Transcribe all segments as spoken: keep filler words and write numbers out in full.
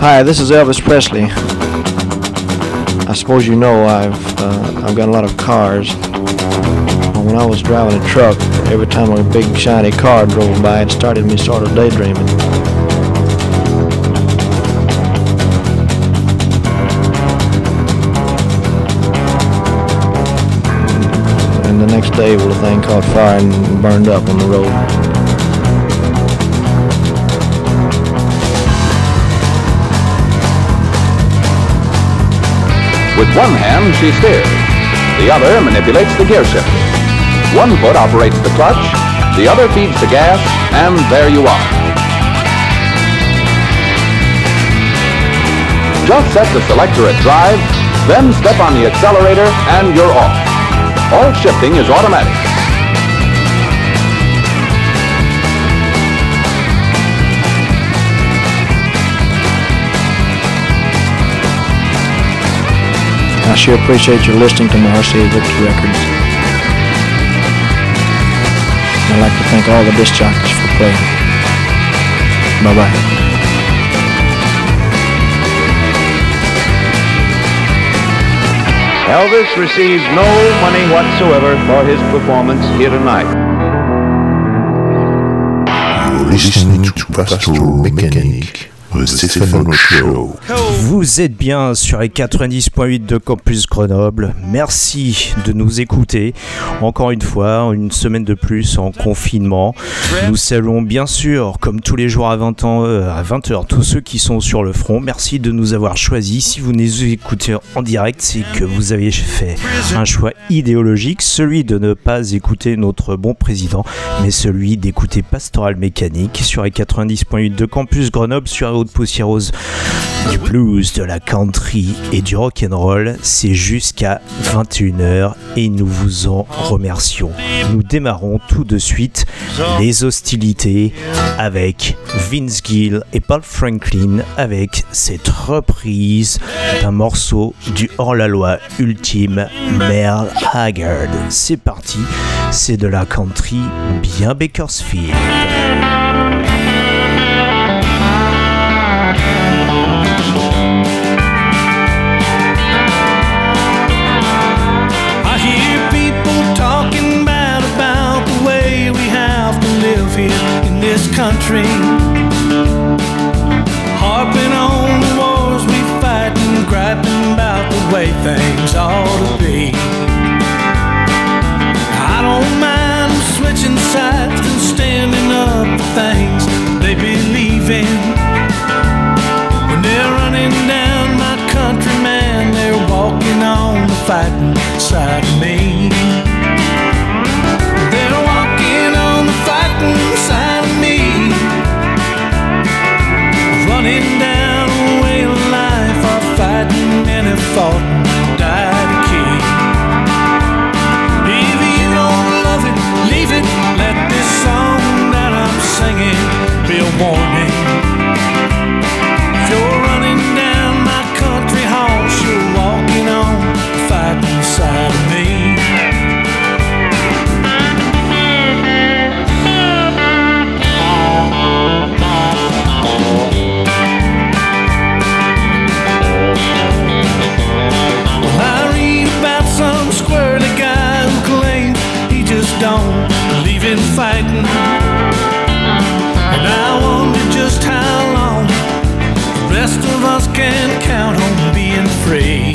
Hi, this is Elvis Presley. I suppose you know I've uh, I've got a lot of cars. When I was driving a truck, every time a big shiny car drove by, it started me sort of daydreaming. And the next day, well, the thing caught fire and burned up on the road. With one hand, she steers. The other manipulates the gear shifter. One foot operates the clutch, the other feeds the gas, and there you are. Just set the selector at drive, then step on the accelerator, and you're off. All shifting is automatic. I sure appreciate your listening to Marcia Victor Records. I'd like to thank all the disc jockeys for playing. Bye-bye. Elvis receives no money whatsoever for his performance here tonight. You're listening to Pastoral Mechanic, the Stefano Show. Vous êtes bien sur les quatre-vingt-dix point huit de Campus Grenoble. Merci de nous écouter. Encore une fois, une semaine de plus en confinement. Nous saluons bien sûr, comme tous les jours à vingt heures, tous ceux qui sont sur le front. Merci de nous avoir choisis. Si vous nous écoutez en direct, c'est que vous avez fait un choix idéologique, celui de ne pas écouter notre bon président, mais celui d'écouter Pastoral Mécanique sur les quatre-vingt-dix point huit de Campus Grenoble, sur la haute poussiéreuse du blues, de la country et du rock'n'roll. C'est jusqu'à vingt et une heures et nous vous en remercions. Nous démarrons tout de suite les hostilités avec Vince Gill et Paul Franklin avec cette reprise d'un morceau du hors-la-loi ultime, Merle Haggard. C'est parti, c'est de la country bien Bakersfield. Country, harping on the wars we fight and griping about the way things ought to be. I don't mind switching sides and standing up for things they believe in. When they're running down my countryman, they're walking on the fighting side of me. They're walking on the fighting side of me. Running down a way of life, or fighting and have fought and died a king. If you don't love it, leave it. Let this song that I'm singing be a warning. If you're running down my country horse, you're walking on the fighting side of me. Don't believe in fighting, and I wonder just how long the rest of us can count on being free.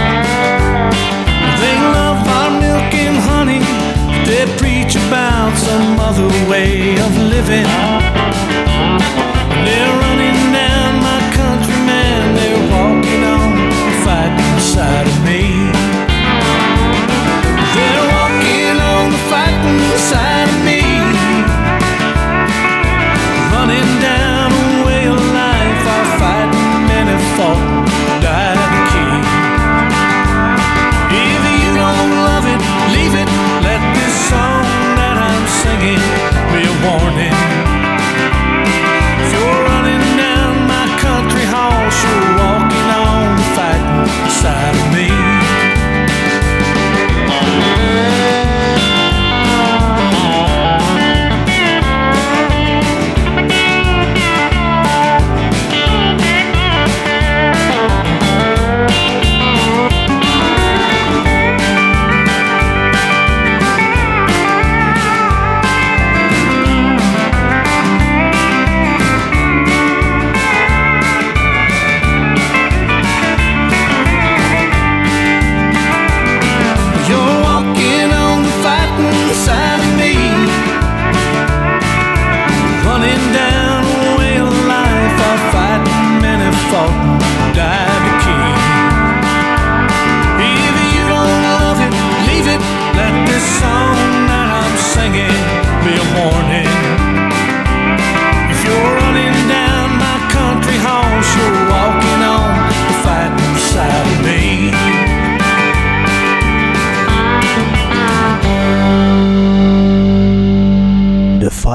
They love our milk and honey, but they preach about some other way of living. They're running down my countryman, they're walking on the fighting side of me. They're walking on the fighting side of me, running down a way of life, our fighting and have fought, died a king. If you don't love it, leave it. Let this song that I'm singing be a warning.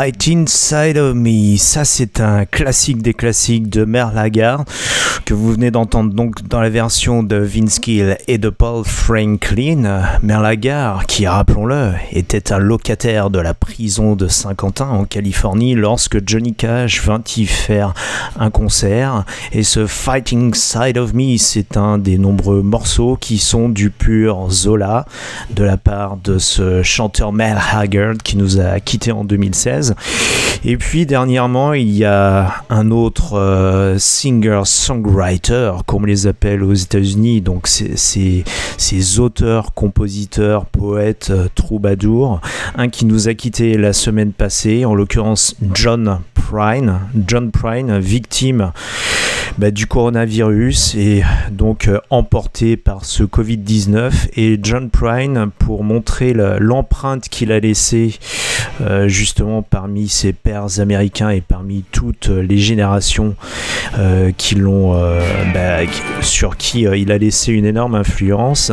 Fight Inside of Me, ça c'est un classique des classiques de Merle Haggard que vous venez d'entendre donc dans la version de Vince Gill et de Paul Franklin. Merle Haggard, qui rappelons-le, était un locataire de la prison de Saint-Quentin en Californie lorsque Johnny Cash vint y faire un concert, et ce Fight Inside of Me, c'est un des nombreux morceaux qui sont du pur Zola de la part de ce chanteur Merle Haggard qui nous a quittés en deux mille seize. Et puis dernièrement, il y a un autre euh, singer-songwriter, comme on les appelle aux États-Unis, donc c'est, c'est, ces auteurs, compositeurs, poètes, euh, troubadours, un qui nous a quittés la semaine passée, en l'occurrence John Prine, John Prine, victime bah, du coronavirus et donc euh, emporté par ce covid dix-neuf. Et John Prine, pour montrer la, l'empreinte qu'il a laissée euh, justement parmi ses pairs américains et parmi toutes les générations euh, qui l'ont, euh, bah, sur qui euh, il a laissé une énorme influence,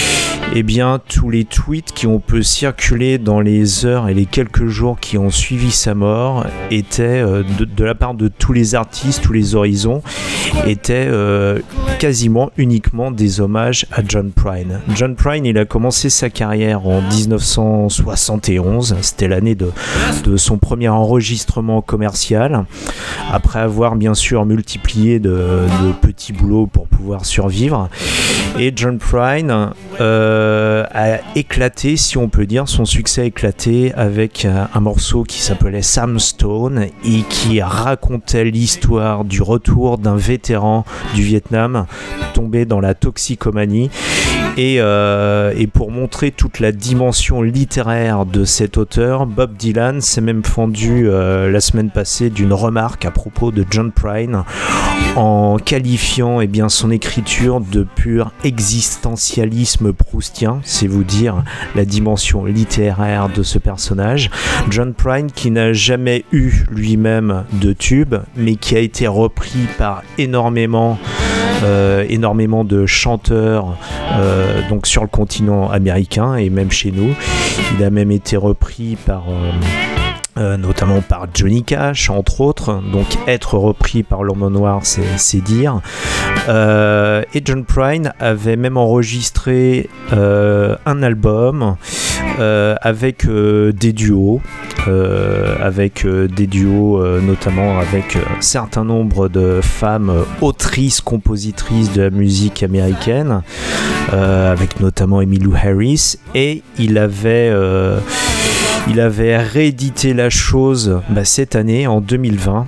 eh bien, tous les tweets qui ont pu circuler dans les heures et les quelques jours qui ont suivi sa mort étaient, euh, de, de la part de tous les artistes, tous les horizons, étaient euh, quasiment uniquement des hommages à John Prine. John Prine, il a commencé sa carrière en dix-neuf cent soixante et onze, c'était l'année de, de son premier enregistrement commercial, après avoir bien sûr multiplié de, de petits boulots pour pouvoir survivre. Et John Prine euh, a éclaté, si on peut dire, son succès a éclaté avec un, un morceau qui s'appelait Sam Stone et qui racontait l'histoire du retour d'un vétéran du Vietnam tombé dans la toxicomanie. Et, euh, et pour montrer toute la dimension littéraire de cet auteur, Bob Dylan s'est même fendu euh, la semaine passée d'une remarque à propos de John Prine en qualifiant eh bien, son écriture de pur existentialisme proustien, c'est vous dire la dimension littéraire de ce personnage. John Prine qui n'a jamais eu lui-même de tube, mais qui a été repris par énormément Euh, énormément de chanteurs euh, donc sur le continent américain et même chez nous. Il a même été repris par euh, Euh, notamment par Johnny Cash entre autres, donc être repris par l'Homme Noir c'est, c'est dire. Euh, et John Prine avait même enregistré euh, un album euh, avec euh, des duos euh, avec euh, des duos euh, notamment avec un certain nombre de femmes euh, autrices, compositrices de la musique américaine, euh, avec notamment Emmylou Harris, et il avait euh, Il avait réédité la chose bah, cette année, en deux mille vingt.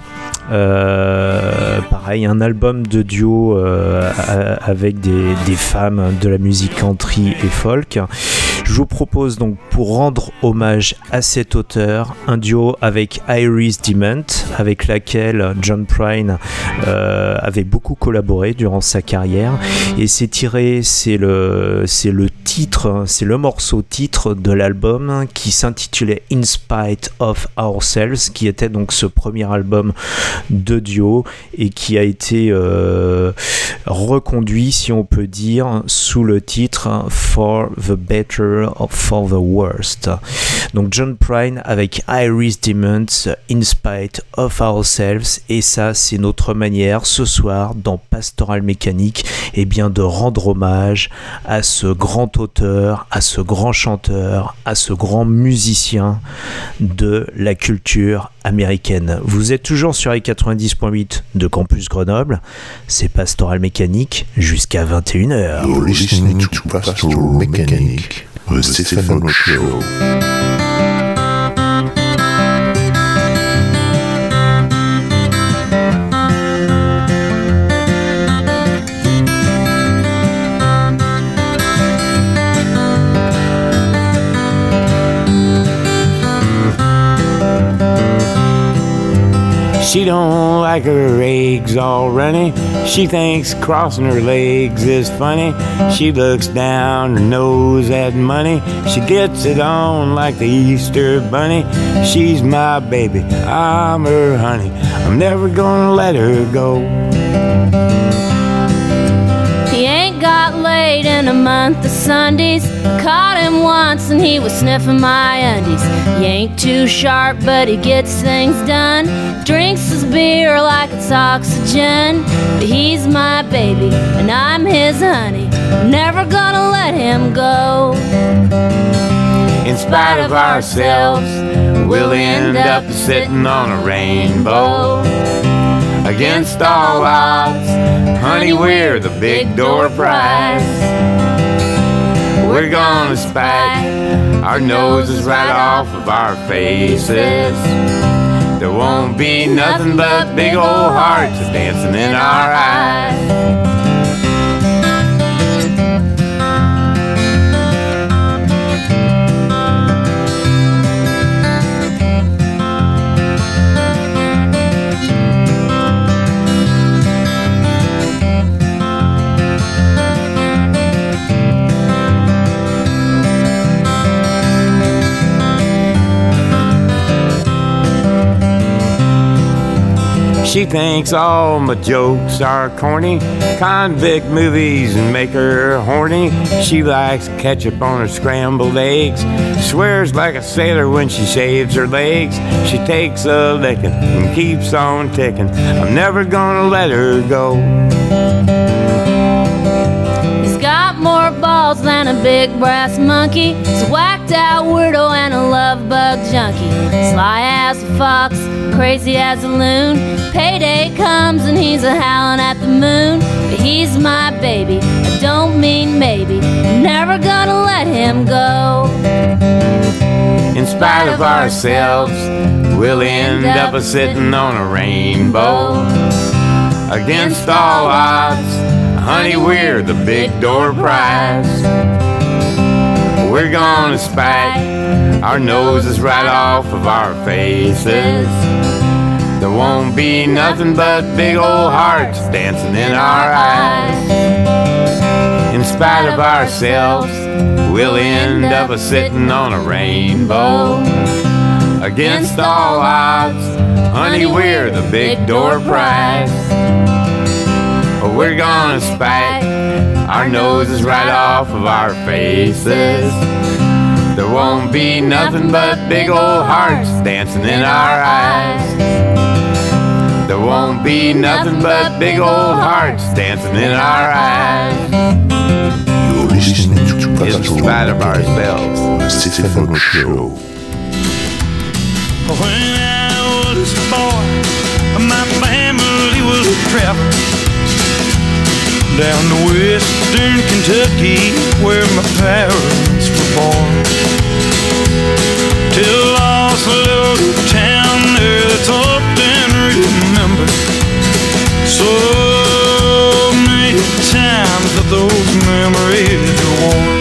Euh, pareil, un album de duo euh, avec des, des femmes de la musique country et folk. Je vous propose donc, pour rendre hommage à cet auteur, un duo avec Iris Dement, avec laquelle John Prine euh, avait beaucoup collaboré durant sa carrière. Et c'est tiré, c'est le, c'est le titre, c'est le morceau titre de l'album qui s'intitulait In Spite of Ourselves, qui était donc ce premier album de duo et qui a été euh, reconduit, si on peut dire, sous le titre For the Better or For the Worst. Donc John Prine avec Iris Dement, In Spite of Ourselves, et ça c'est notre manière ce soir dans Pastoral Mécanique eh bien, de rendre hommage à ce grand auteur, à ce grand chanteur, à ce grand musicien de la culture américaine. Vous êtes toujours sur les quatre-vingt-dix point huit de Campus Grenoble, c'est Pastoral Mécanique jusqu'à vingt et une heures. You're listening to Pastoral Mécanique, the Stefano Show. She don't like her eggs all runny. She thinks crossing her legs is funny. She looks down her nose at money. She gets it on like the Easter bunny. She's my baby, I'm her honey. I'm never gonna let her go. He ain't got laid in in a month of Sundays. Caught him once and he was sniffing my undies. He ain't too sharp, but he gets things done. Drinks his beer like it's oxygen. But he's my baby and I'm his honey. Never gonna let him go. In spite of ourselves, we'll end up sitting on a rainbow. Against all odds, honey, we're the big door prize. We're gonna spike our noses right off of our faces. There won't be nothing but big old hearts dancing in our eyes. She thinks all my jokes are corny. Convict movies make her horny. She likes ketchup on her scrambled eggs. Swears like a sailor when she shaves her legs. She takes a licking and keeps on ticking. I'm never gonna let her go. He's got more balls than a big brass monkey. He's a whacked out weirdo and a love bug junkie. Sly as a fox, crazy as a loon. Payday comes and he's a howling at the moon. But he's my baby, I don't mean maybe. Never gonna let him go. In spite of ourselves, we'll end up a sitting on a rainbow. Against all odds, honey, we're the big door prize. We're gonna spike our noses right off of our faces. There won't be nothing but big old hearts dancing in our eyes. In spite of ourselves, we'll end up a sitting on a rainbow. Against all odds, honey, we're the big door prize. We're gonna spike our noses right off of our faces. There won't be nothing but big old hearts dancing in our eyes. There won't be nothing but big old hearts dancing in our eyes. You're listening to In spite of ourselves. The Stefano Show. When I was a boy, my family was trapped down to western Kentucky, where my parents were born. Till I lost a little town there that's often remembered. So many times that those memories are worn.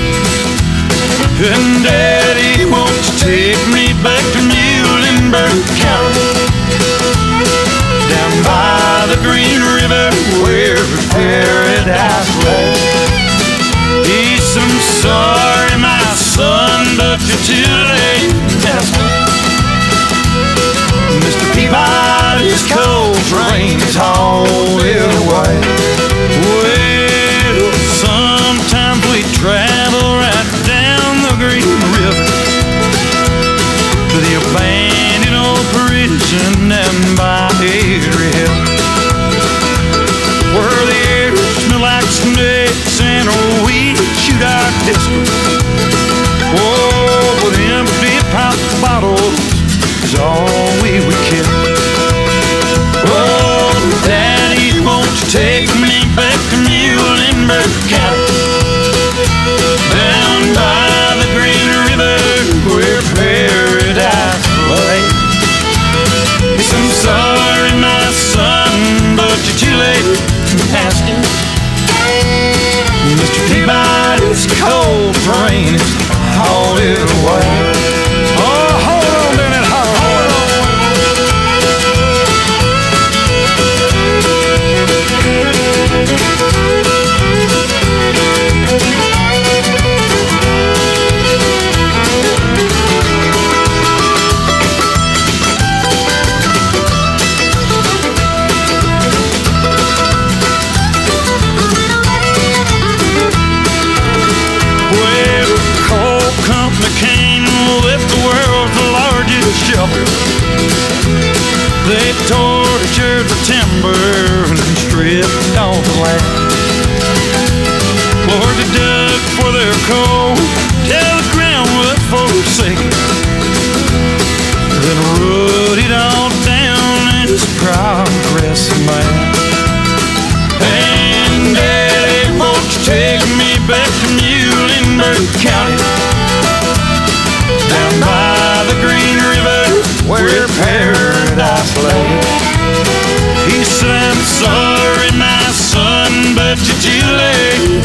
And Daddy, won't you take me back to Muhlenberg County, down by the Green River where paradise lay. Yes, I'm sorry, my son, but you're too late. Mister Peabody's cold train is hauled away. Well, sometimes we travel right down the Green River to the abandoned old prison and by Henry Hill, where the air smells like snakes and we shoot our disco. Oh, but empty pop bottles is all we would kill. Oh, Daddy, won't you take me back to Muhlenberg County, down by the Green River where paradise lay. Yes, I'm sorry, my son, but you're too late asking. Mister Peabody's cold train is hauled away. Oh, hold on, Dennis, hold on. shipped off the land. Lord, they dug for their coal till the ground was forsaken. Then rode it all down as progress man. And Daddy, won't you take me back to Muhlenberg County, down by the Green River where paradise lay. He said, I'm sorry, my son, but you're too late.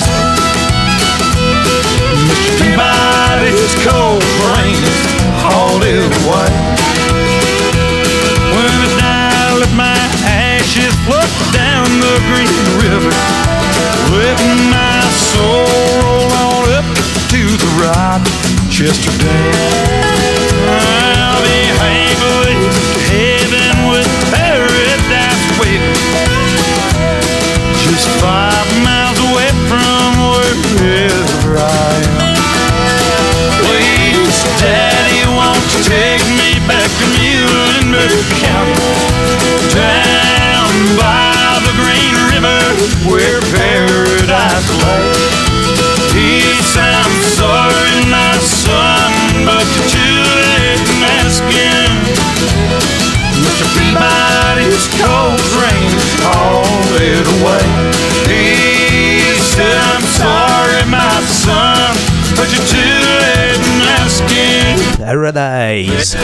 Mister Peabody's cold rain hauled it away. When I die, let my ashes float down the Green River, letting my soul roll on up to the Rochester Dam. I'll be halfway to heaven with paradise waiting, just five miles away from wherever I am. Please, Daddy, won't you take me back to Muhlenberg County, down by the Green River where paradise lay. He said, I'm sorry, my son, but you're too late in asking. Mister Peabody's cold rain hauled it away. He said, I'm sorry, my son, but you're too late in asking. Paradise.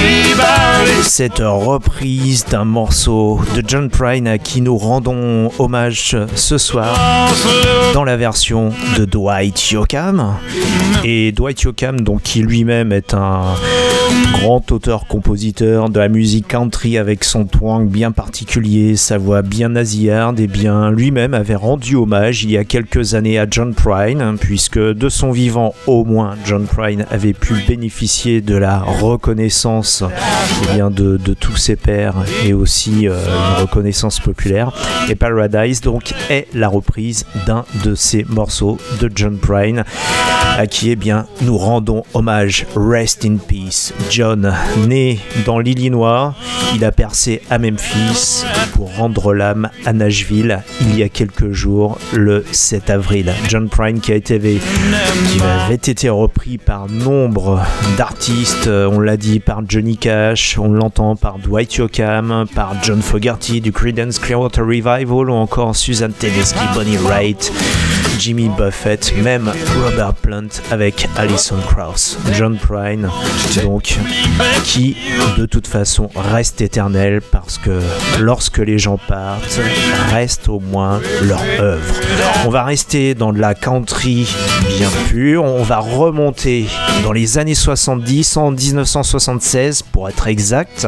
Cette reprise d'un morceau de John Prine à qui nous rendons hommage ce soir dans la version de Dwight Yoakam. Et Dwight Yoakam, donc, qui lui-même est un grand auteur-compositeur de la musique country avec son twang bien particulier, sa voix bien nasillarde, et bien lui-même avait rendu hommage il y a quelques années à John Prine, puisque de son vivant au moins John Prine avait pu bénéficier de la reconnaissance eh bien, de, de tous ses pairs et aussi euh, une reconnaissance populaire. Et Paradise donc est la reprise d'un de ces morceaux de John Prine à qui eh bien, nous rendons hommage. Rest in peace. John, né dans l'Illinois, il a percé à Memphis pour rendre l'âme à Nashville il y a quelques jours, le sept avril. John Prine qui a été, qui avait été repris par nombre d'artistes, on l'a dit, par Johnny Cash, on l'entend par Dwight Yoakam, par John Fogerty du Creedence Clearwater Revival ou encore Susan Tedeschi, Bonnie Raitt, Jimmy Buffett, même Robert Plant avec Alison Krauss. John Prine, donc, qui de toute façon reste éternel parce que lorsque les gens partent, reste au moins leur œuvre. On va rester dans de la country bien pure, on va remonter dans les années soixante-dix, en dix-neuf cent soixante-seize pour être exact,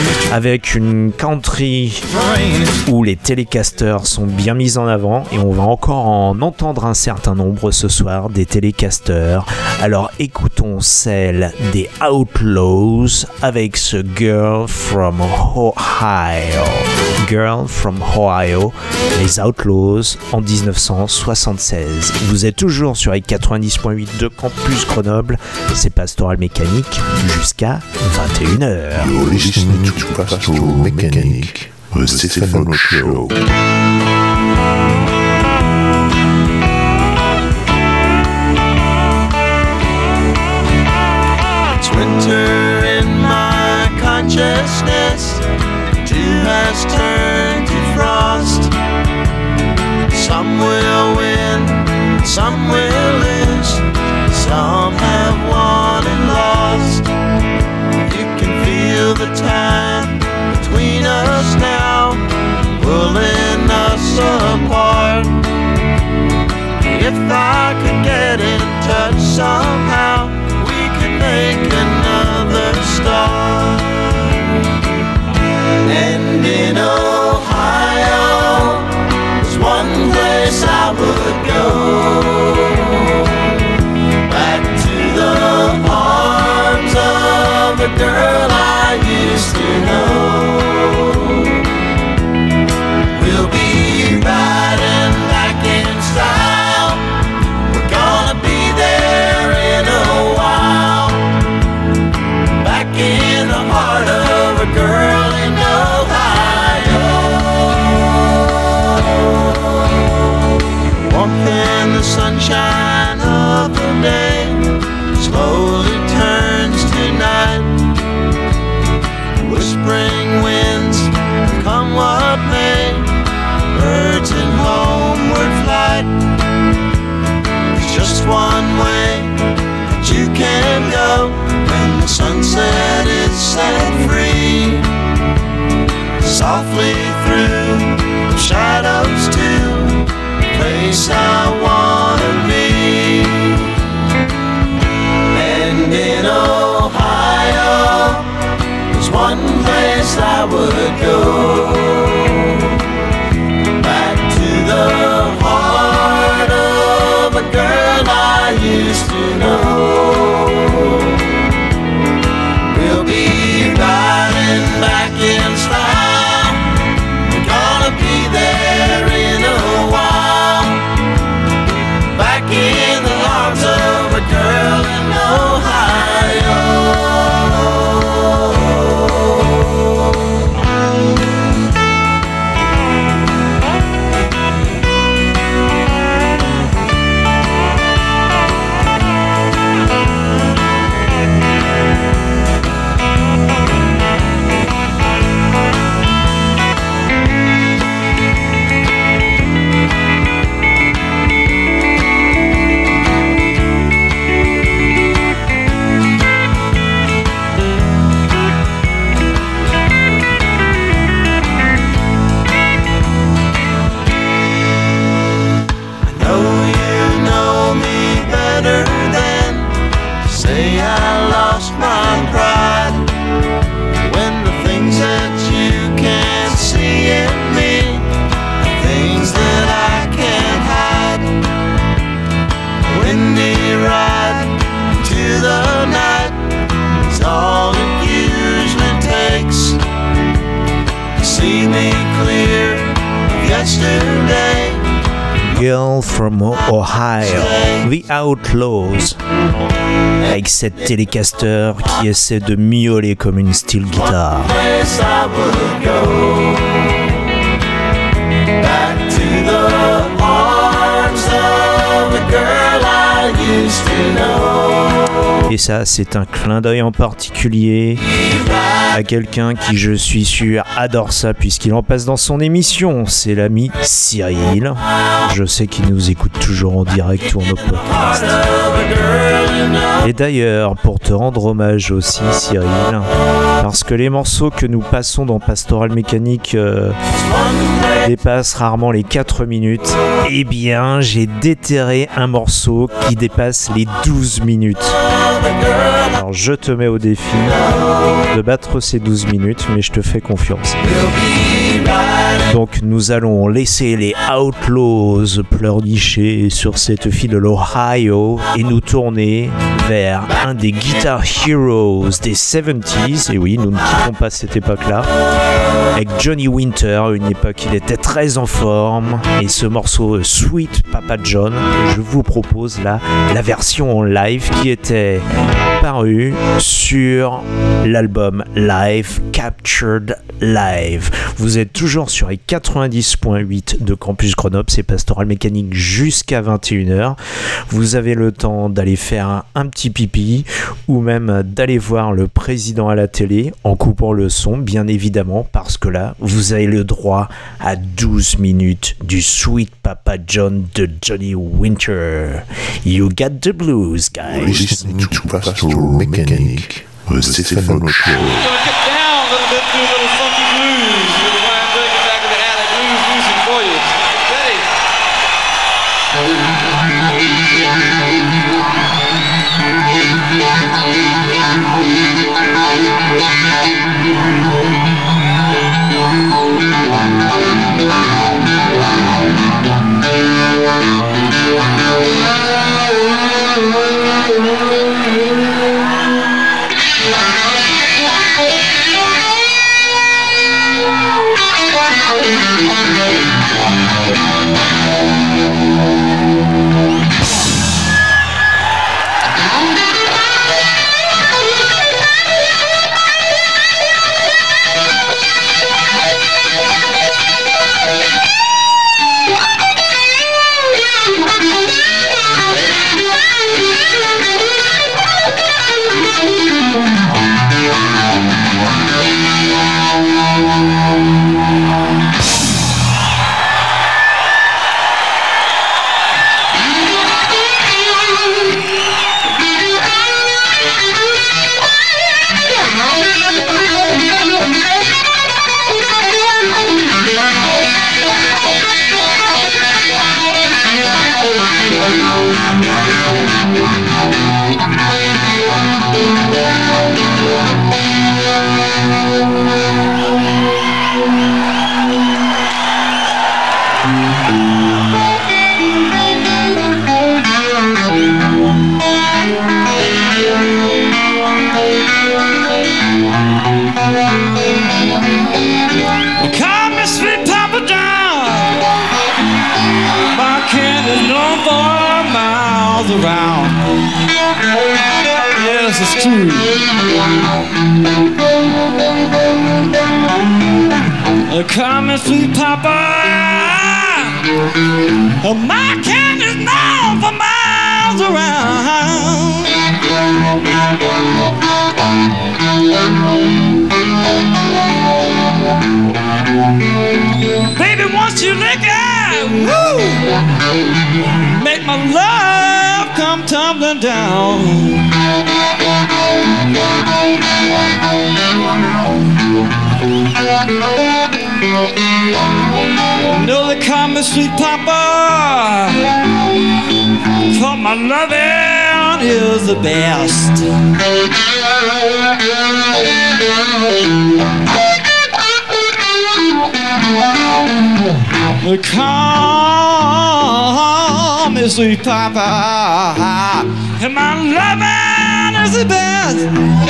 avec une country où les télécasters sont bien mis en avant et on va encore en entendre un certain nombre ce soir des télécasters. Alors écoutons celle des Outlaws avec ce Girl from Ohio. Girl from Ohio, les Outlaws en dix-neuf cent soixante-seize. Vous êtes toujours sur les quatre-vingt-dix point huit de Campus Grenoble, c'est Pastoral Mécanique jusqu'à vingt et une heures. You're listening to Pastoral Mécanique, the Stefano Show. It's winter in my consciousness, dew has turned to frost. Some will win, some will lose, some have won and lost. You can feel the time between us now, pulling us apart. If I could get in touch somehow, we could make another start. And in Ohio, there's one place I would go, back to the arms of a girl I used to know. We'll be riding back in style, we're gonna be there in a while, back in the heart of a girl in Ohio. softly through the shadows to the place I wanna be. And in Ohio, there's one place I would go, back to the heart of a girl I used to know. We'll be riding back in style, we're gonna be there in a while, back in the arms of a girl in Ohio. Girl from Ohio, The Outlaws, avec cette Telecaster qui essaie de miauler comme une steel guitar. Et ça, c'est un clin d'œil en particulier à quelqu'un qui, je suis sûr, adore ça puisqu'il en passe dans son émission. C'est l'ami Cyril. Je sais qu'il nous écoute toujours en direct ou en podcast. Et d'ailleurs, pour te rendre hommage aussi, Cyril, parce que les morceaux que nous passons dans Pastoral Mécanique euh, dépassent rarement les quatre minutes, eh bien, j'ai déterré un morceau qui dépasse les douze minutes. Alors je te mets au défi de battre ces douze minutes, mais je te fais confiance. Donc nous allons laisser les Outlaws pleurnicher sur cette file de l'Ohio et nous tourner vers un des Guitar Heroes des soixante-dix. Et oui, nous ne quittons pas cette époque-là. Avec Johnny Winter, une époque où il était très en forme. Et ce morceau Sweet Papa John, je vous propose là la version en live qui était paru sur l'album Live Captured Live. Vous êtes toujours sur les quatre-vingt-dix point huit de Campus Grenoble, c'est Pastoral Mécanique jusqu'à vingt et une heures. Vous avez le temps d'aller faire un, un petit pipi ou même d'aller voir le président à la télé en coupant le son, bien évidemment, parce que là, vous avez le droit à douze minutes du Sweet Papa John de Johnny Winter. You got the blues, guys. Listening to Pastoral Mécanique, the Stephen Show. Call me Sweet Papa John. My candy's known for miles around. Yes, it's true. Call me Sweet Papa. My candy's known for miles around. Baby, once you lick it, woo, make my love come tumbling down. No, they call me Sweet Papa, for my loving is the best. Call me Sweet Papa, and my loving is the best.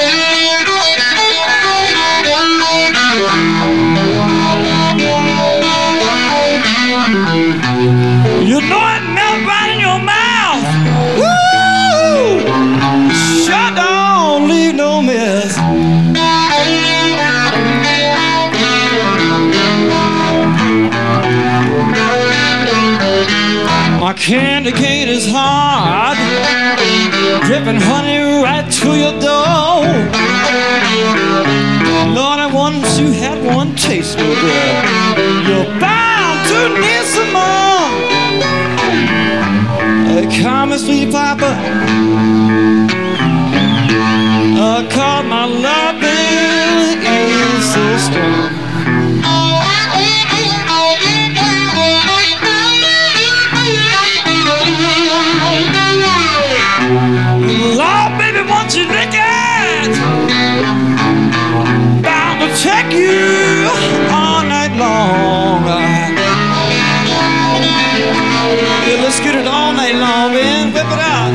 You know it melts right in your mouth. Woo! Sure don't leave no mess. My candy cane is hard, dripping honey right through your door. Lord, once you had one taste, my girl, you're bound to need some more. Uh, call me Sweet Papa. Uh, call my loving is so strong. Lord, baby, once you lick it, bound to check you all night long. Yeah, let's get it all night long, man. Whip it out.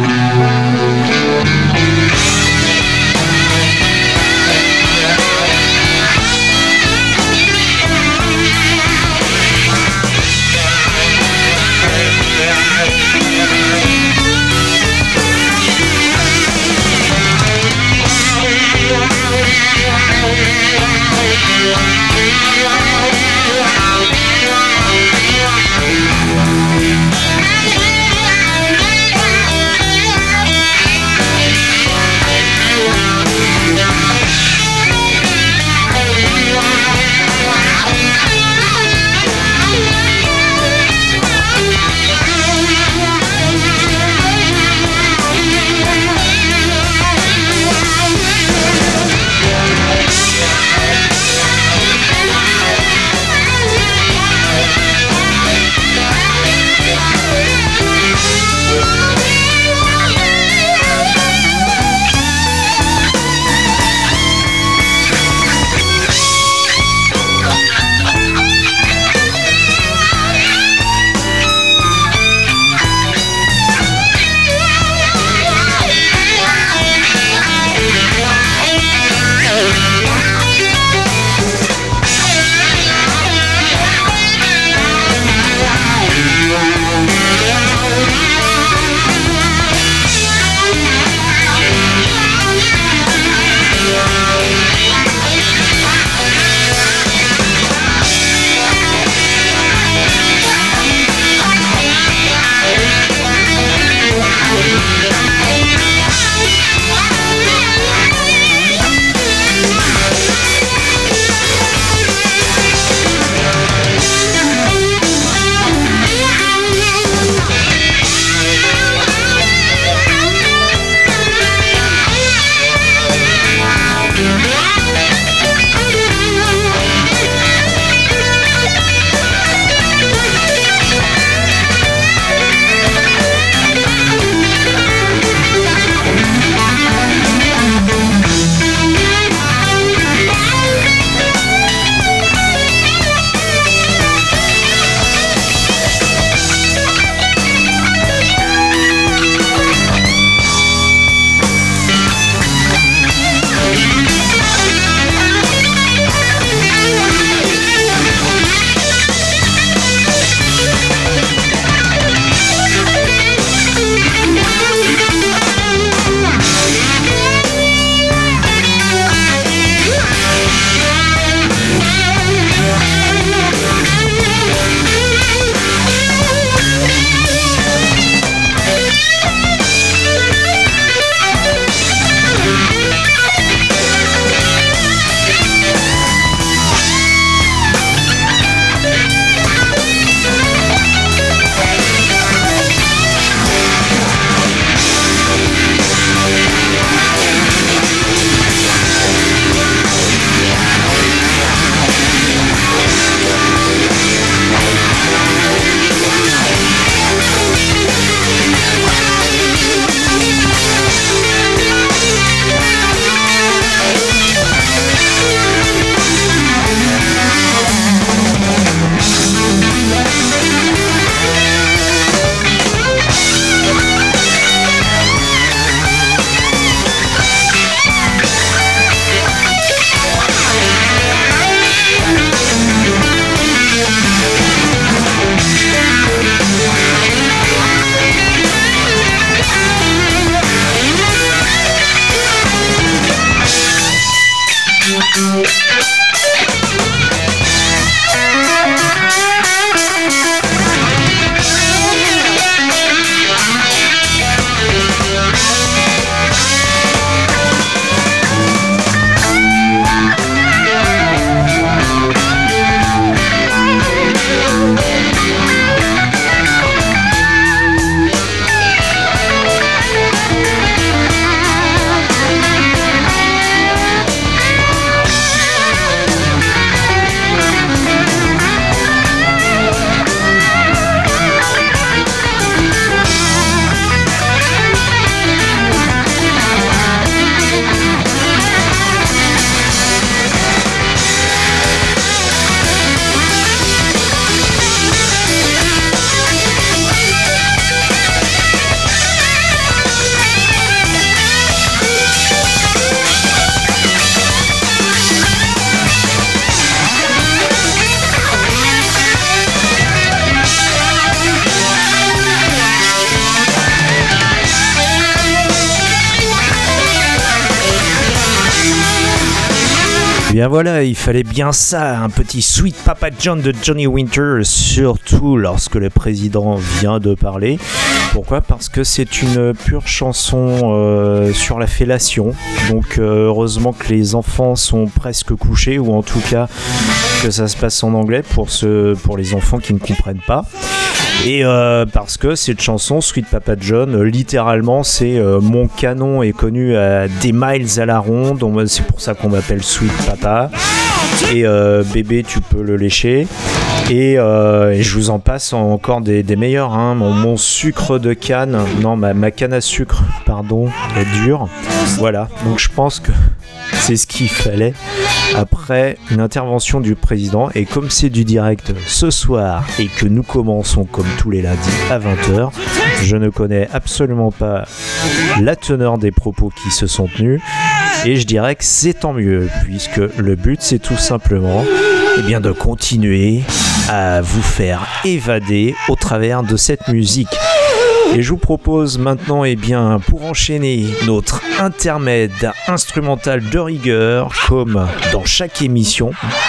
bien voilà, il fallait bien ça, un petit Sweet Papa John de Johnny Winter, surtout lorsque le président vient de parler. Pourquoi ? Parce que c'est une pure chanson euh, sur la fellation. Donc euh, heureusement que les enfants sont presque couchés, ou en tout cas que ça se passe en anglais pour, ceux, pour les enfants qui ne comprennent pas. Et euh, parce que cette chanson, Sweet Papa John, euh, littéralement, c'est euh, mon canon est connu à des miles à la ronde. On, c'est pour ça qu'on m'appelle Sweet Papa. Et euh, bébé, tu peux le lécher. Et, euh, et je vous en passe encore des, des meilleurs. Hein. Mon, mon sucre de canne, non, ma, ma canne à sucre, pardon, est dure. Voilà. Donc je pense que c'est ce qu'il fallait après une intervention du président. Et comme c'est du direct ce soir et que nous commençons comme tous les lundis à vingt heures, je ne connais absolument pas la teneur des propos qui se sont tenus. Et je dirais que c'est tant mieux, puisque le but c'est tout simplement eh bien, de continuer à vous faire évader au travers de cette musique. Et je vous propose maintenant, eh bien, pour enchaîner notre intermède instrumental de rigueur, comme dans chaque émission.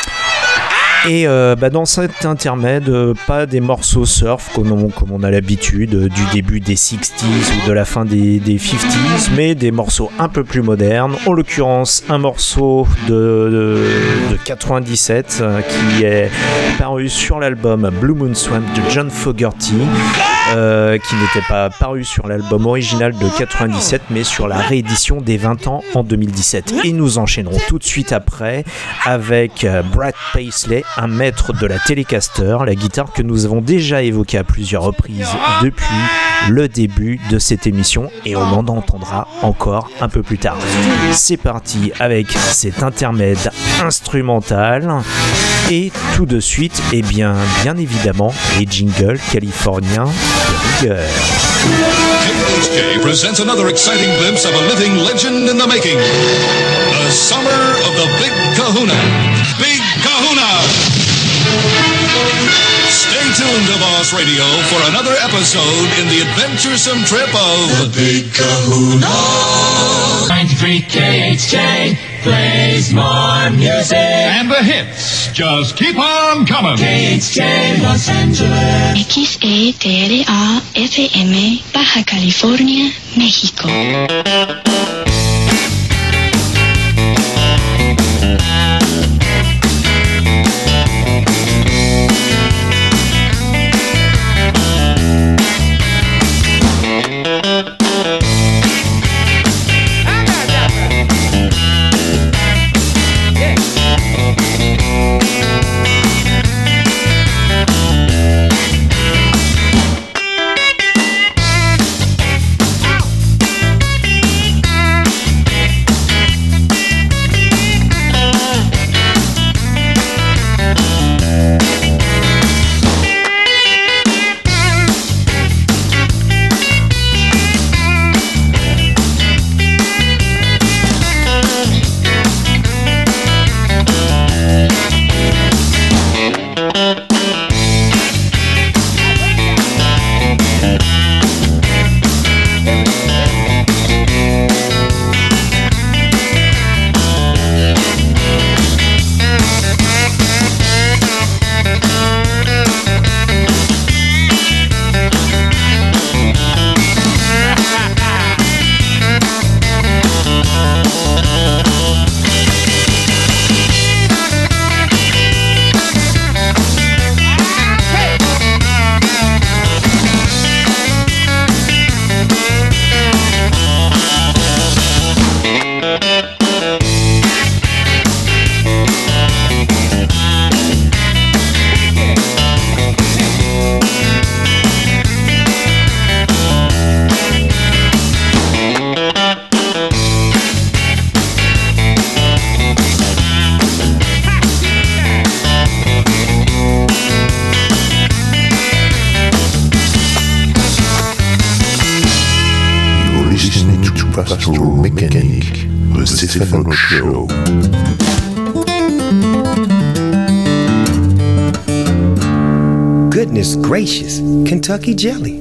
Et euh, bah dans cet intermède, euh, pas des morceaux surf comme on, comme on a l'habitude euh, du début des sixties ou de la fin des, des fifties, mais des morceaux un peu plus modernes. En l'occurrence, un morceau de, de, de quatre-vingt-dix-sept euh, qui est paru sur l'album Blue Moon Swamp de John Fogerty. Euh, qui n'était pas paru sur l'album original de quatre-vingt-dix-sept, mais sur la réédition des vingt ans en deux mille dix-sept. Et nous enchaînerons tout de suite après avec Brad Paisley, un maître de la Telecaster, la guitare que nous avons déjà évoquée à plusieurs reprises depuis le début de cette émission, et on en entendra encore un peu plus tard. C'est parti avec cet intermède instrumental. Et tout de suite, eh bien, bien évidemment, les jingles californiens de rigueur. K H J presents another exciting glimpse of a living legend in the making. The summer of the Big Kahuna. Big Kahuna! Stay tuned to Boss Radio for another episode in the adventuresome trip of the Big Kahuna. ninety-three K H J plays more music. And the hits just keep on coming. K H J Los Angeles. X E T R A F M Baja California, México. Pastoral Mechanic, the Stefano Show. Goodness gracious, Kentucky Jelly.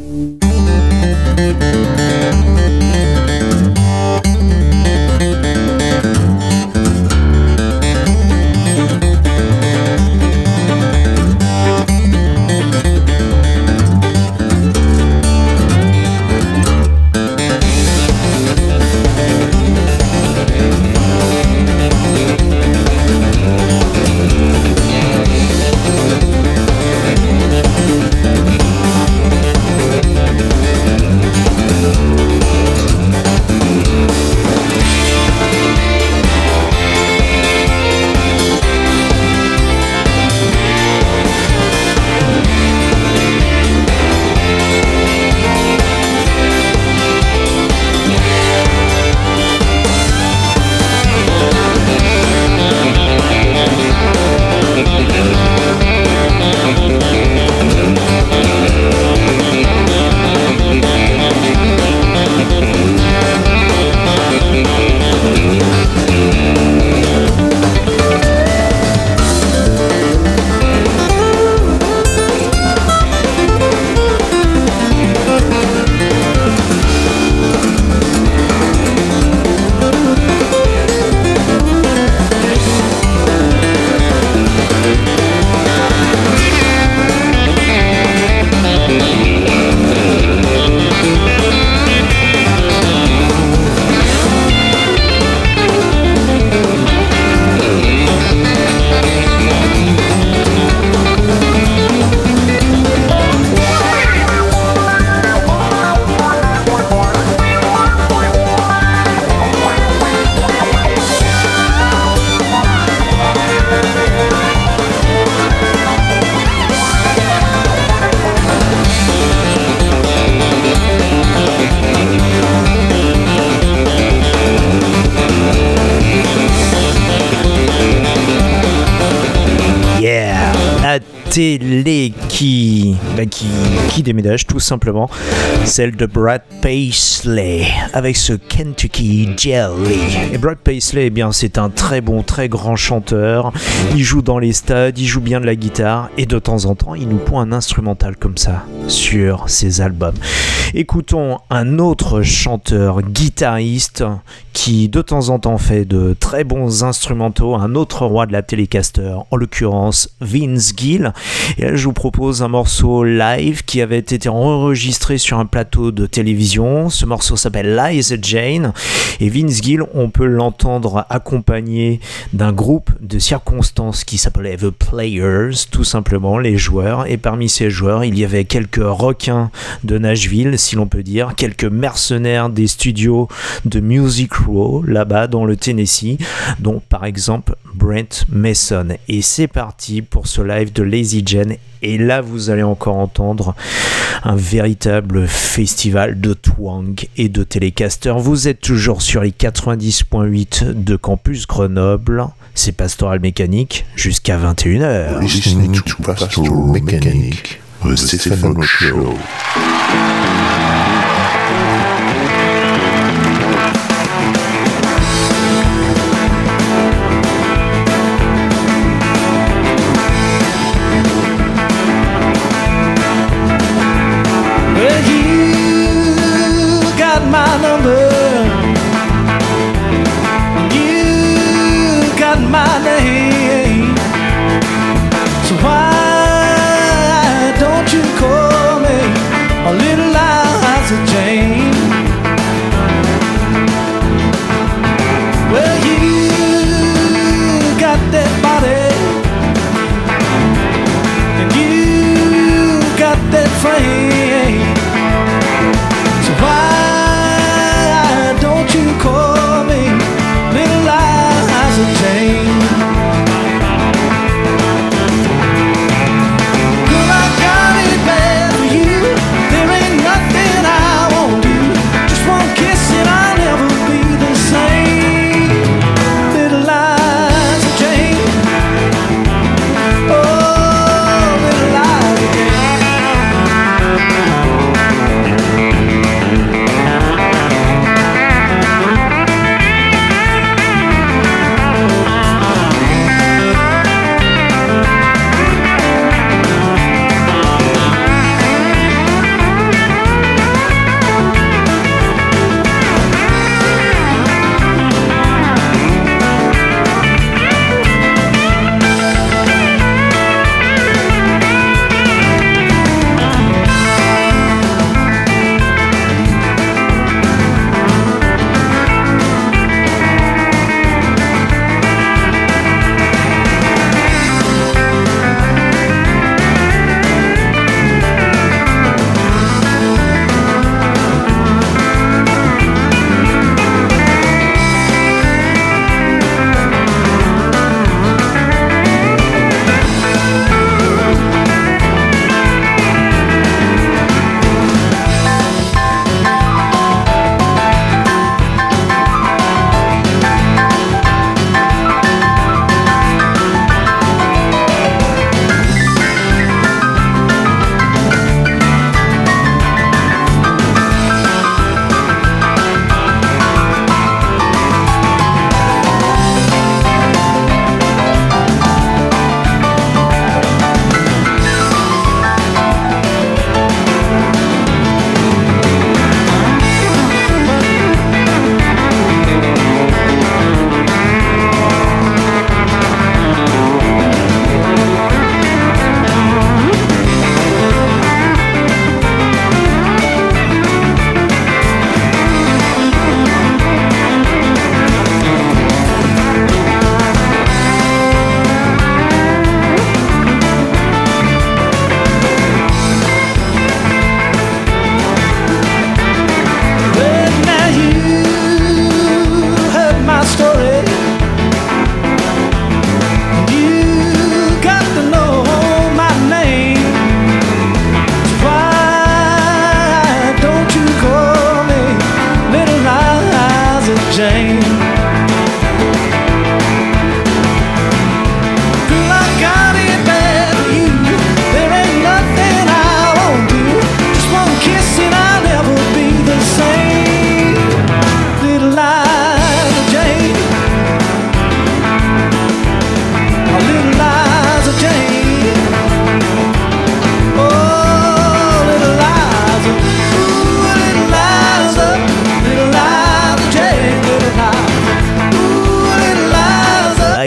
télé qui, bah qui, qui déménage tout simplement, celle de Brad Paisley avec ce Kentucky Jelly. Et Brad Paisley, eh bien, c'est un très bon, très grand chanteur. Il joue dans les stades, il joue bien de la guitare et de temps en temps, il nous pond un instrumental comme ça sur ses albums. Écoutons un autre chanteur guitariste qui de temps en temps fait de très bons instrumentaux, un autre roi de la Telecaster, en l'occurrence Vince Gill. Et là je vous propose un morceau live qui avait été enregistré sur un plateau de télévision. Ce morceau s'appelle Liza Jane et Vince Gill, on peut l'entendre accompagné d'un groupe de circonstances qui s'appelait The Players, tout simplement les joueurs. Et parmi ces joueurs, il y avait quelques requins de Nashville, si l'on peut dire, quelques mercenaires des studios de Music Row, là-bas dans le Tennessee, dont par exemple Brent Mason. Et c'est parti pour ce live de Lazy Jane. Et là, vous allez encore entendre un véritable festival de twang et de Telecaster. Vous êtes toujours sur les quatre-vingt-dix point huit de Campus Grenoble. C'est Pastoral Mécanique jusqu'à vingt et une heures. Listening to Pastoral Mécanique, the Stefano Show. My number, you got my name, so why don't you call me a little Liza Jane? Well, you got that body, and you got that frame, so why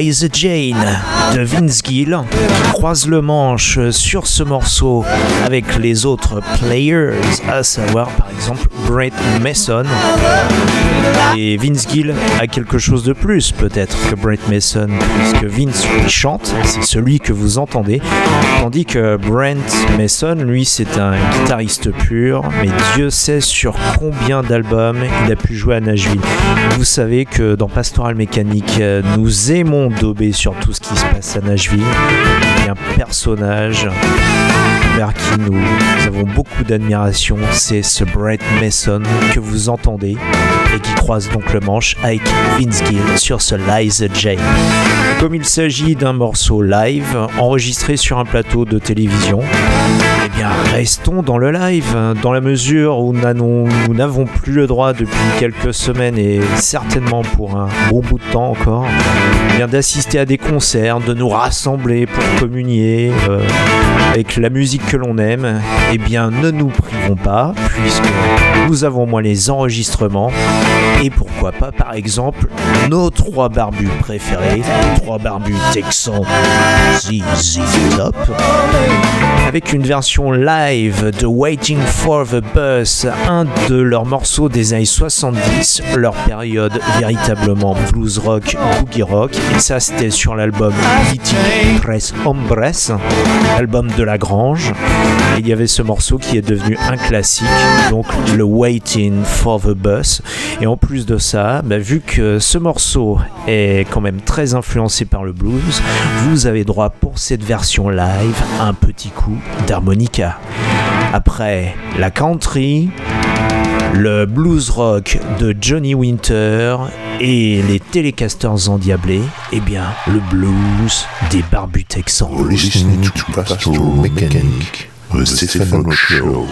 Liza Jane de Vince Gill, croise le manche sur ce morceau avec les autres players, à savoir par exemple Brent Mason. Et Vince Gill a quelque chose de plus peut-être que Brent Mason, puisque Vince lui chante, c'est celui que vous entendez, tandis que Brent Mason, lui, c'est un guitariste pur, mais Dieu sait sur combien d'albums il a pu jouer à Nashville. Vous savez que dans Pastoral Mécanique, nous aimons dober sur tout ce qui se passe à Nashville. Il y a un personnage vers qui nous avons beaucoup d'admiration, c'est ce Brent Mason que vous entendez et qui croise donc le manche avec Vince Gill sur ce Liza Jane. Comme il s'agit d'un morceau live enregistré sur un plateau de télévision, eh bien restons dans le live, dans la mesure où nous n'avons plus le droit depuis quelques semaines et certainement pour un bon bout de temps encore, eh bien d'assister à des concerts, de nous rassembler pour communier euh, avec la musique que l'on aime. Eh bien ne nous privons pas, puisque nous avons moins les enregistrements et pourquoi pas par exemple nos trois barbus préférés, trois barbus texans Z Z Top, avec une version live de Waiting for the Bus, un de leurs morceaux des années soixante-dix, leur période véritablement blues rock, boogie rock, et ça c'était sur l'album Litty Tres Hombres, l'album de La Grange, et il y avait ce morceau qui est devenu un classique, donc le Waiting for the Bus. Et en plus de ça, bah, vu que ce morceau est quand même très influencé par le blues, vous avez droit pour cette version live à un petit coup d'harmonica. Après la country, le blues rock de Johnny Winter et les Telecasters endiablés, eh bien le blues des barbus texans. You're listening to Pastoral Mécanique, the Stefano Show.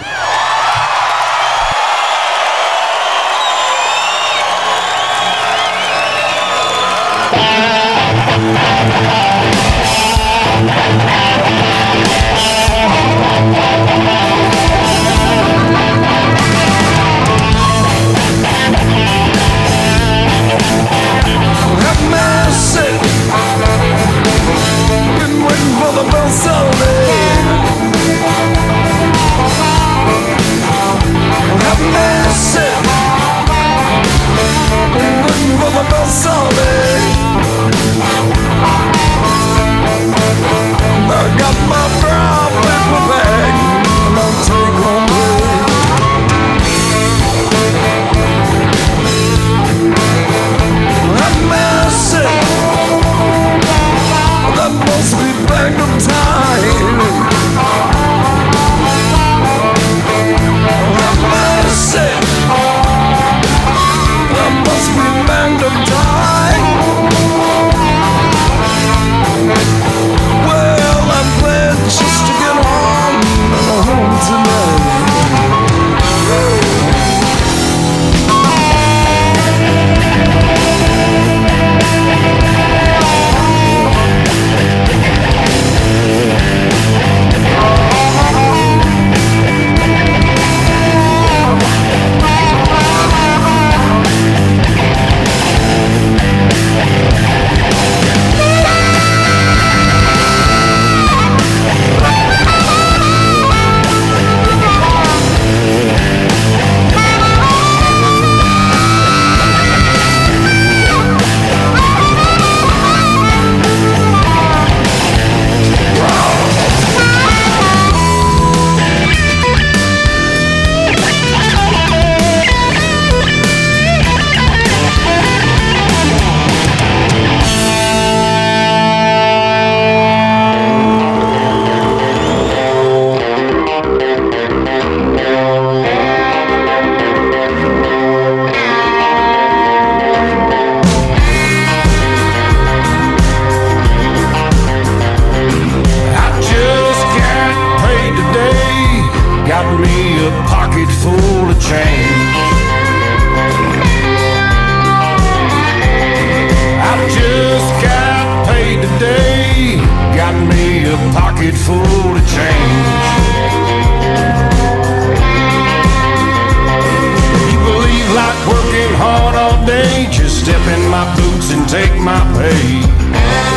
Step in my boots and take my pay.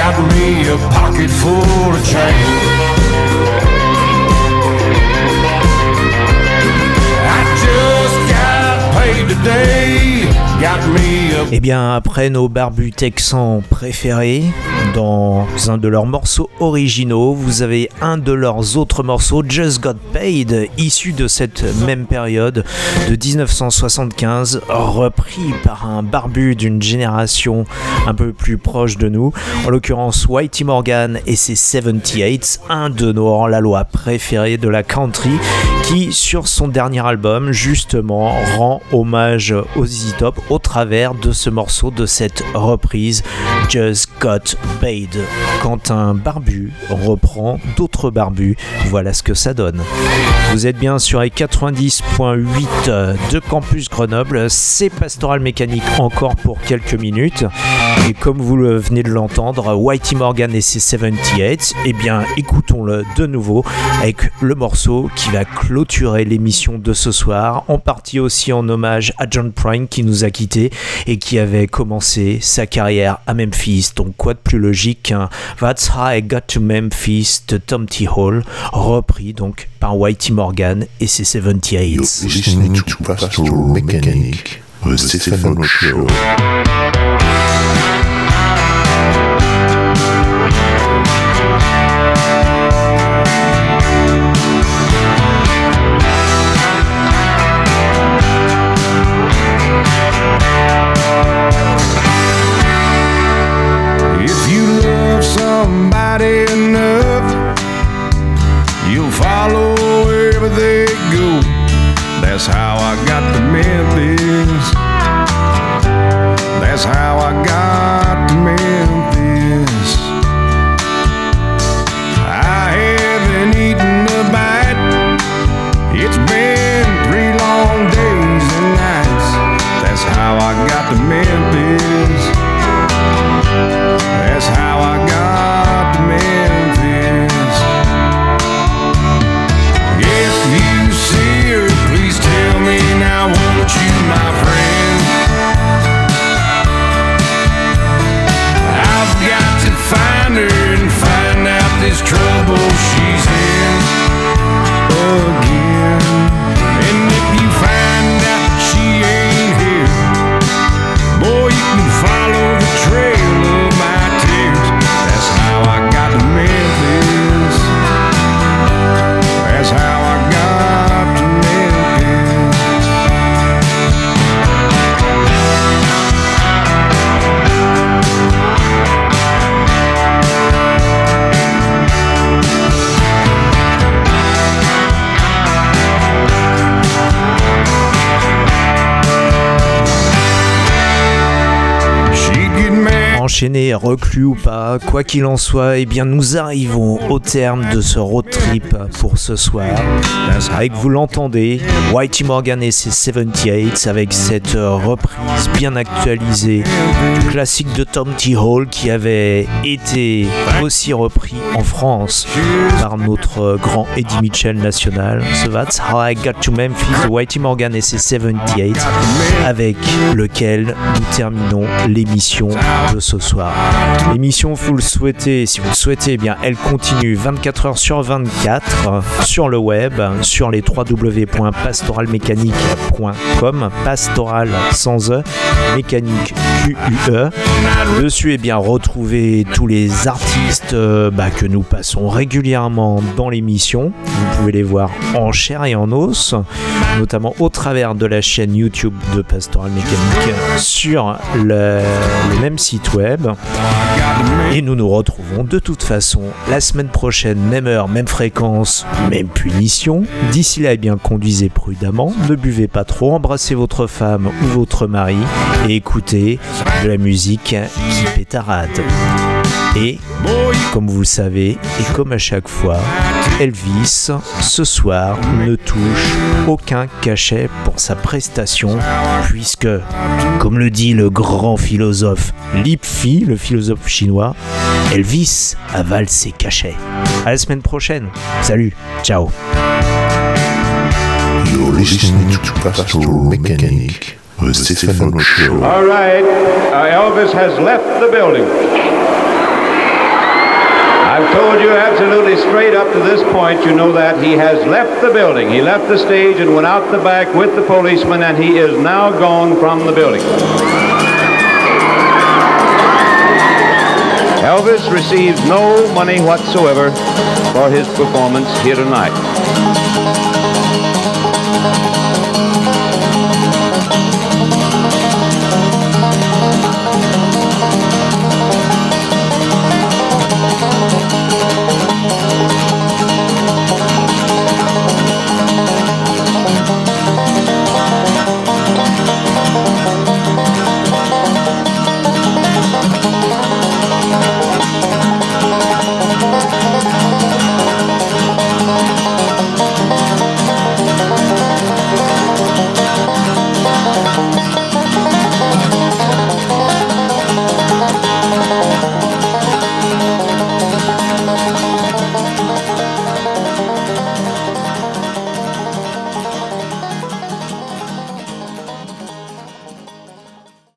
got me a pocket full of change. I just got paid today, got me a... Eh bien, après nos barbus texans préférés, dans un de leurs morceaux originaux, vous avez un de leurs autres morceaux, Just Got Paid, issu de cette même période de dix-neuf cent soixante-quinze, repris par un barbu d'une génération un peu plus proche de nous, en l'occurrence Whitey Morgan et ses soixante-dix-huit, un de nos hors-la-loi préférés de la country, qui sur son dernier album justement rend hommage aux Z Z Top au travers de ce morceau, de cette reprise Just Got Paid. Quand un barbu reprend d'autres barbus, voilà ce que ça donne. Vous êtes bien sur les quatre-vingt-dix point huit de Campus Grenoble, c'est Pastoral Mécanique encore pour quelques minutes, et comme vous le venez de l'entendre, Whitey Morgan et ses soixante-dix-huit, eh bien écoutons-le de nouveau avec le morceau qui va clôturer l'émission de ce soir, en partie aussi en hommage à John Prine qui nous a quittés et qui avait commencé sa carrière à Memphis. Donc quoi de plus logique qu'un That's How I Got to Memphis de Tom T. Hall, repris donc par Whitey Morgan et ses soixante-dix-huit. You're listening to Pastoral Mécanique, the Stephen Show. Somebody enough, you'll follow wherever they go. That's how I got to Memphis. That's how I got to Memphis. I haven't eaten a bite. It's been three long days and nights. That's how I got to Memphis. That's how I got to Memphis. If you see her, please tell me now, won't you, my friend? I've got to find her and find out this trouble she's in again. And if you find out she ain't here, boy, you can follow the trail of my That's how I got to Memphis. That's how I got to Memphis. Enchaîné, reclus ou pas, quoi qu'il en soit, eh bien nous arrivons au terme de ce road trip pour ce soir. Avec, vous l'entendez, Whitey Morgan et ses soixante-dix-huit avec cette reprise bien actualisée du classique de Tom T. Hall qui avait été aussi repris en France par notre grand Eddie Mitchell national. So that's how I got to Memphis, Whitey Morgan et ses soixante-dix-huit, avec lequel nous terminons l'émission de ce soir. L'émission, vous le souhaitez, si vous le souhaitez, eh bien, elle continue vingt-quatre heures sur vingt-quatre sur le web, sur les w w w point pastoral mécanique point com, pastoral sans E, mécanique Q U E. Dessus, eh bien, retrouvez tous les artistes euh, bah, que nous passons régulièrement dans l'émission. Vous pouvez les voir en chair et en os, notamment au travers de la chaîne YouTube de Pastoral Mécanique sur le, le même site web. Et nous nous retrouvons de toute façon la semaine prochaine, même heure, même fréquence, même punition. D'ici là, eh bien, conduisez prudemment, ne buvez pas trop, embrassez votre femme ou votre mari et écoutez de la musique qui pétarade. Et, comme vous le savez, et comme à chaque fois, Elvis, ce soir, ne touche aucun cachet pour sa prestation, puisque, comme le dit le grand philosophe Lipfi, le philosophe chinois, Elvis avale ses cachets. À la semaine prochaine. Salut, ciao. You're listening to Pastoral Mécanique, the Stephen Show. All right, uh, Elvis has left the building. I've told you absolutely straight up to this point, you know that he has left the building. He left the stage and went out the back with the policeman, and he is now gone from the building. Elvis receives no money whatsoever for his performance here tonight.